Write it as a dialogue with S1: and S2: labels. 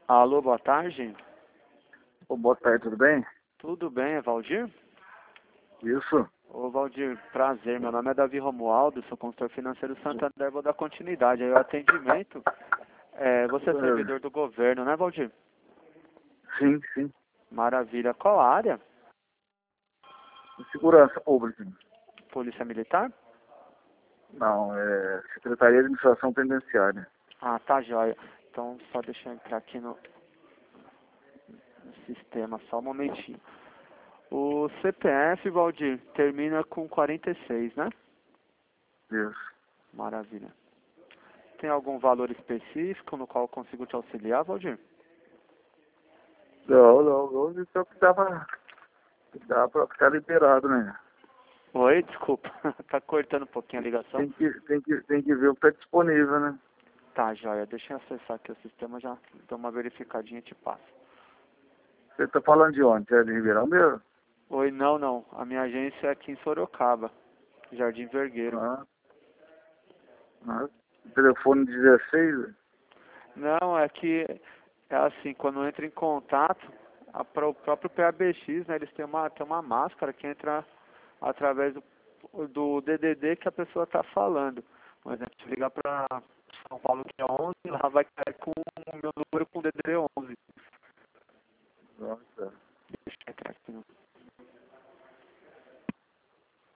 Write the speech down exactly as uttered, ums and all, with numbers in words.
S1: Alô, boa tarde.
S2: Ô, boa tarde, tudo bem?
S1: Tudo bem, é Valdir?
S2: Isso.
S1: Ô, Valdir, prazer. Meu nome é Davi Romualdo, sou consultor financeiro Santander. Vou dar continuidade aí ao atendimento. É, você é
S2: Isso mesmo.
S1: servidor do governo, né, Valdir?
S2: Sim, sim.
S1: Maravilha. Qual a área?
S2: Segurança Pública.
S1: Polícia Militar?
S2: Não, é Secretaria de Administração Penitenciária.
S1: Ah, tá jóia. Então, só deixa eu entrar aqui no, no sistema, só um momentinho. O C P F, Valdir, termina com quarenta e seis, né?
S2: Isso.
S1: Maravilha. Tem algum valor específico no qual eu consigo te auxiliar, Valdir?
S2: Não, não, não. Isso é o que dá pra, que dá pra ficar liberado, né?
S1: Oi, desculpa. Tá cortando um pouquinho a ligação.
S2: Tem que, tem que, tem que ver o que tá disponível, né?
S1: Tá, joia. Deixa eu acessar aqui o sistema, já dou uma verificadinha e te passo.
S2: Você tá falando de onde? É de Ribeirão mesmo?
S1: Oi, não, não. A minha agência é aqui em Sorocaba, Jardim Vergueiro.
S2: Ah, ah. Telefone dezesseis?
S1: Não, é que é assim, quando entra em contato, a, pro- o próprio P A B X, né, eles têm uma, têm uma máscara que entra através do, do D D D que a pessoa está falando. Por exemplo, se ligar para São Paulo que é onze, lá vai cair com o meu número com D D D onze.
S2: Nossa.
S1: Deixa eu entrar aqui no